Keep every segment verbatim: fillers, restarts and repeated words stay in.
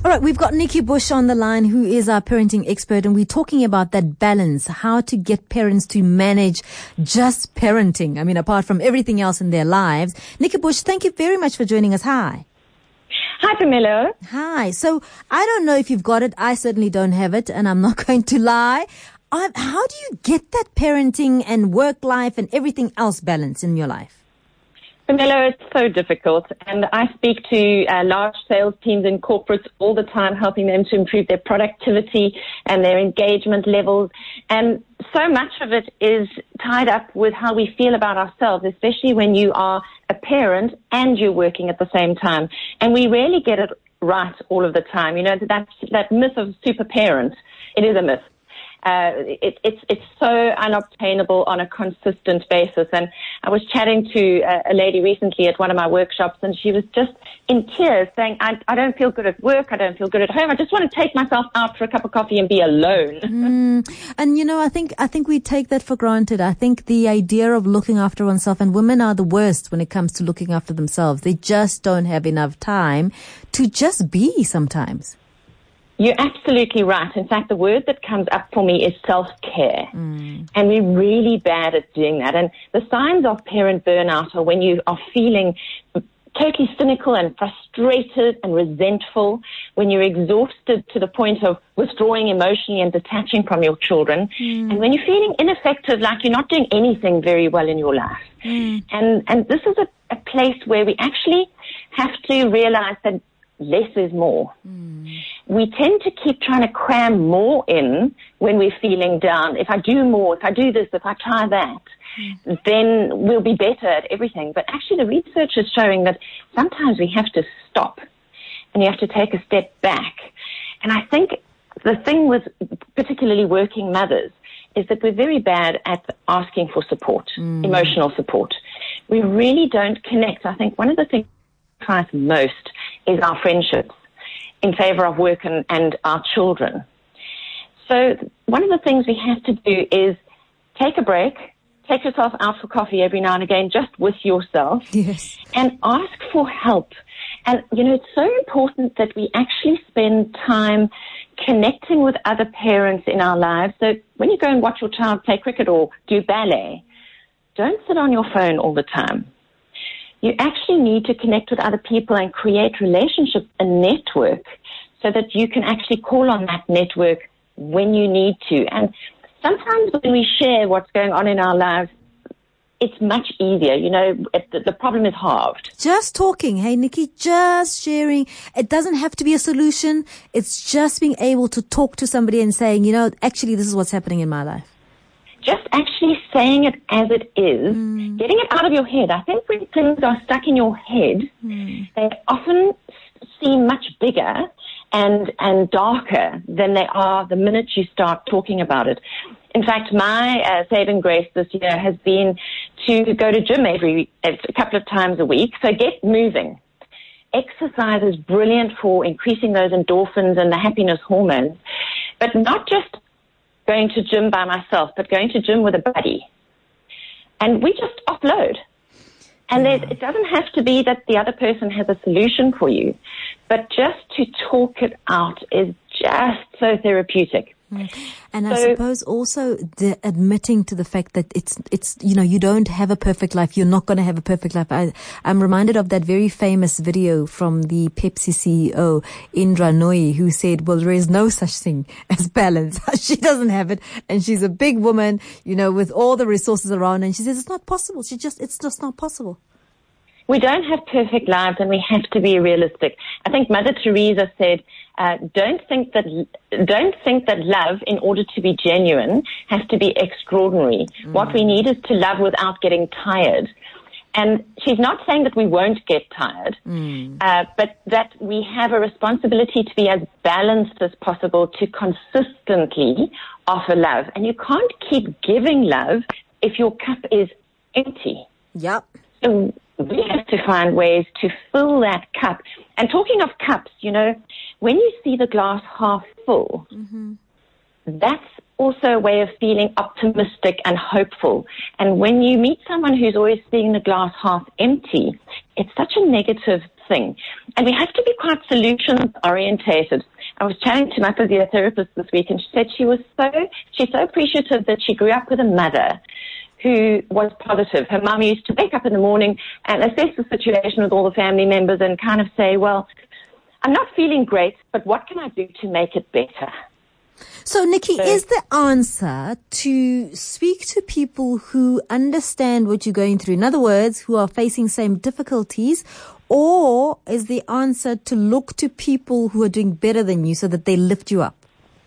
All right, we've got Nikki Bush on the line, who is our parenting expert, and we're talking about that balance, how to get parents to manage just parenting. I mean, apart from everything else in their lives. Nikki Bush, thank you very much for joining us. Hi. Hi, Pamela. Hi. So I don't know if you've got it. I certainly don't have it, and I'm not going to lie. Um, how do you get that parenting and work life and everything else balance in your life? Pamela, it's so difficult, and I speak to uh, large sales teams in corporates all the time, helping them to improve their productivity and their engagement levels, and so much of it is tied up with how we feel about ourselves, especially when you are a parent and you're working at the same time, and we rarely get it right all of the time. You know, that, that myth of super parent, it is a myth. Uh, it, it's it's so unobtainable on a consistent basis. And I was chatting to a, a lady recently at one of my workshops, and she was just in tears saying, I, I don't feel good at work, I don't feel good at home, I just want to take myself out for a cup of coffee and be alone. Mm. And, you know, I think I think we take that for granted. I think the idea of looking after oneself, and women are the worst when it comes to looking after themselves. They just don't have enough time to just be sometimes. You're absolutely right. In fact, the word that comes up for me is self-care. Mm. And we're really bad at doing that. And the signs of parent burnout are when you are feeling totally cynical and frustrated and resentful, when you're exhausted to the point of withdrawing emotionally and detaching from your children, mm. and when you're feeling ineffective, like you're not doing anything very well in your life. Mm. And, and this is a, a place where we actually have to realize that less is more. Mm. We tend to keep trying to cram more in when we're feeling down. If I do more, if I do this, if I try that, mm. then we'll be better at everything. But actually the research is showing that sometimes we have to stop and you have to take a step back. And I think the thing with particularly working mothers is that we're very bad at asking for support, mm. emotional support. We really don't connect. I think one of the things we try most is our friendships in favor of work and, and our children. So one of the things we have to do is take a break, take yourself out for coffee every now and again, just with yourself, yes, and ask for help. And, you know, it's so important that we actually spend time connecting with other parents in our lives. So when you go and watch your child play cricket or do ballet, don't sit on your phone all the time. You actually need to connect with other people and create relationships, a network, so that you can actually call on that network when you need to. And sometimes when we share what's going on in our lives, it's much easier. You know, it, the problem is halved. Just talking, hey, Nikki, just sharing. It doesn't have to be a solution. It's just being able to talk to somebody and saying, you know, actually, this is what's happening in my life. Just actually saying it as it is, mm. getting it out of your head. I think when things are stuck in your head, mm. they often seem much bigger and and darker than they are the minute you start talking about it. In fact, my uh, saving grace this year has been to go to gym every a couple of times a week. So get moving. Exercise is brilliant for increasing those endorphins and the happiness hormones, but not just going to gym by myself, but going to gym with a buddy. And we just offload. And yeah. it doesn't have to be that the other person has a solution for you, but just to talk it out is just so therapeutic. And so, I suppose also the admitting to the fact that it's, it's, you know, you don't have a perfect life. You're not going to have a perfect life. I, I'm reminded of that very famous video from the Pepsi C E O, Indra Nooyi, who said, well, there is no such thing as balance. She doesn't have it. And she's a big woman, you know, with all the resources around. And she says, it's not possible. She just, it's just not possible. We don't have perfect lives, and we have to be realistic. I think Mother Teresa said, uh, don't think that, don't think that love, in order to be genuine, has to be extraordinary. Mm. What we need is to love without getting tired. And she's not saying that we won't get tired, mm. uh, but that we have a responsibility to be as balanced as possible to consistently offer love. And you can't keep giving love if your cup is empty. Yep. So we have to find ways to fill that cup. And talking of cups, you know, when you see the glass half full, mm-hmm. that's also a way of feeling optimistic and hopeful. And when you meet someone who's always seeing the glass half empty, it's such a negative thing. And we have to be quite solutions orientated. I was chatting to my physiotherapist this week, and she said she was so, she's so appreciative that she grew up with a mother who was positive. Her mum used to wake up in the morning and assess the situation with all the family members and kind of say, well, I'm not feeling great, but what can I do to make it better? So, Nikki, so, is the answer to speak to people who understand what you're going through? In other words, who are facing same difficulties, or is the answer to look to people who are doing better than you so that they lift you up?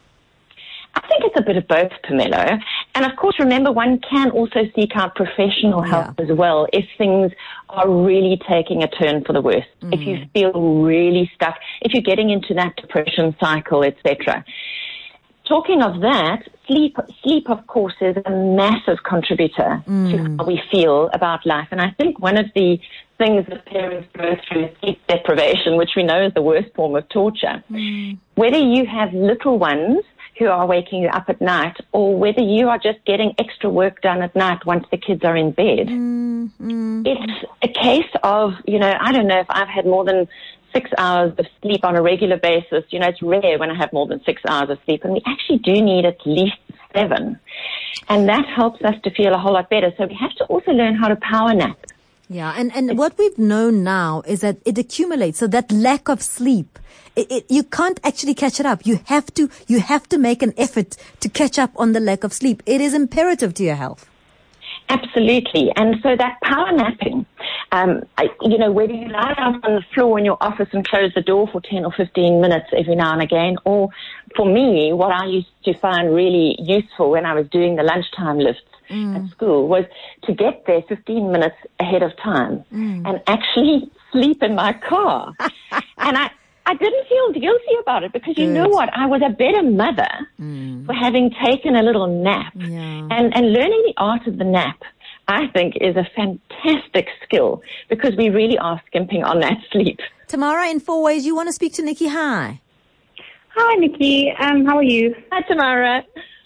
I think it's a bit of both, Pamela. And of course, remember, one can also seek out professional help yeah. as well if things are really taking a turn for the worse. Mm. If you feel really stuck, if you're getting into that depression cycle, et cetera. Talking of that, sleep, sleep, of course, is a massive contributor mm. to how we feel about life. And I think one of the things that parents go through is sleep deprivation, which we know is the worst form of torture. Mm. Whether you have little ones who are waking you up at night, or whether you are just getting extra work done at night once the kids are in bed, mm. Mm. it's a case of, you know, I don't know if I've had more than six hours of sleep on a regular basis. You know, it's rare when I have more than six hours of sleep, and we actually do need at least seven. And that helps us to feel a whole lot better. So we have to also learn how to power nap. Yeah, and, and what we've known now is that it accumulates. So that lack of sleep, it, it, you can't actually catch it up. You have to, you have to make an effort to catch up on the lack of sleep. It is imperative to your health. Absolutely. And so that power napping, um, I, you know, whether you lie down on the floor in your office and close the door for ten or fifteen minutes every now and again, or for me, what I used to find really useful when I was doing the lunchtime lifts mm. at school was to get there fifteen minutes ahead of time mm. and actually sleep in my car. and I, I didn't feel guilty about it because you Good. know what? I was a better mother mm. for having taken a little nap. Yeah. And, and learning the art of the nap, I think, is a fantastic skill because we really are skimping on that sleep. Tamara, in four ways, you want to speak to Nikki. Hi. Hi, Nikki. Um, how are you? Hi, Tamara.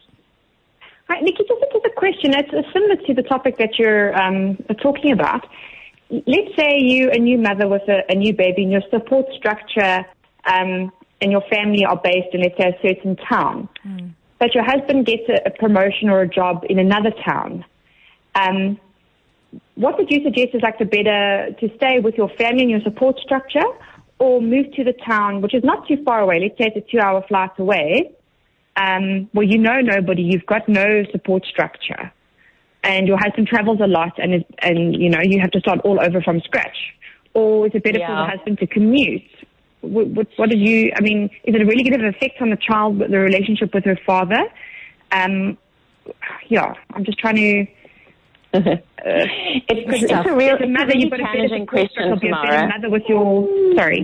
Hi, Nikki, just, just a question. It's similar to the topic that you're um, talking about. Let's say you, a new mother with a, a new baby, and your support structure um, and your family are based in, let's say, a certain town. Mm. But your husband gets a, a promotion or a job in another town. Um, what would you suggest is like the better to stay with your family and your support structure, or move to the town, which is not too far away? Let's say it's a two-hour flight away, um, where you know nobody, you've got no support structure, and your husband travels a lot, and is, and you know you have to start all over from scratch. Or is it better yeah. for the husband to commute? What, what, what did you? I mean, is it a really good effect on the child, the relationship with her father? Um, yeah, I'm just trying to. Uh, it's, it's, it's a real, it's a mother, you've got a challenging question, Tamara. Mother with your, sorry.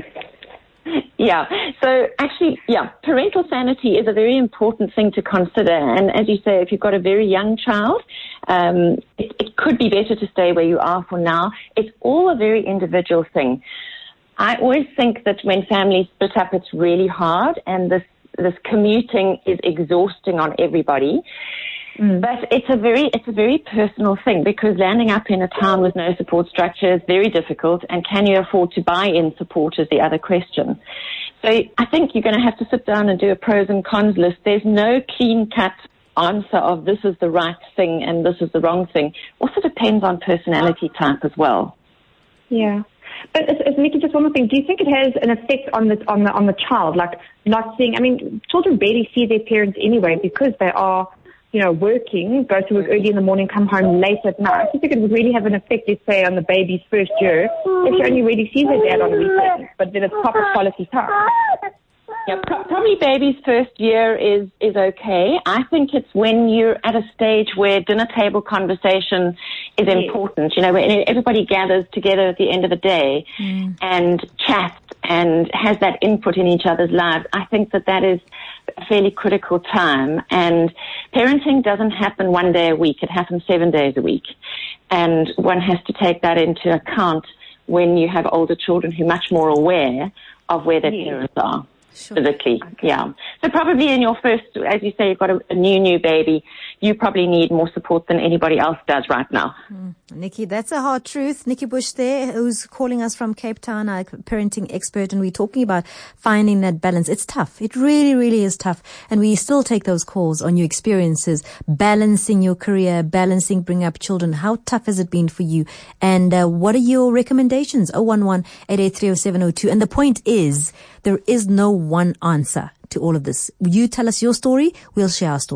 Yeah. So actually, yeah, parental sanity is a very important thing to consider. And as you say, if you've got a very young child, um, it, it could be better to stay where you are for now. It's all a very individual thing. I always think that when families split up, it's really hard, and this this commuting is exhausting on everybody. Mm. But it's a very, it's a very personal thing because landing up in a town with no support structure is very difficult, and can you afford to buy in support is the other question. So I think you're going to have to sit down and do a pros and cons list. There's no clean cut answer of this is the right thing and this is the wrong thing. Also depends on personality type as well. Yeah. But as, as Nikki, just one more thing. Do you think it has an effect on the on the on the child? Like not seeing. I mean, children barely see their parents anyway because they are, you know, working, go to work early in the morning, come home late at night. I think it would really have an effect, let's say, on the baby's first year if she only really sees her dad on weekends, but then it's proper quality time. Yeah, pro- probably baby's first year is, is okay. I think it's when you're at a stage where dinner table conversation is yes. important, you know, where everybody gathers together at the end of the day mm. and chats and has that input in each other's lives. I think that that is a fairly critical time. And parenting doesn't happen one day a week. It happens seven days a week. And one has to take that into account when you have older children who are much more aware of where their yes. parents are. Sure. Physically, yeah. So probably in your first, as you say, you've got a, a new, new baby, you probably need more support than anybody else does right now. Mm. Nikki, that's a hard truth. Nikki Bush there, who's calling us from Cape Town, a parenting expert, and we're talking about finding that balance. It's tough. It really, really is tough. And we still take those calls on your experiences, balancing your career, balancing bringing up children. How tough has it been for you? And uh, what are your recommendations? oh one one, eight eight three, oh seven oh two. And the point is, there is no one answer to all of this. You tell us your story, we'll share our story.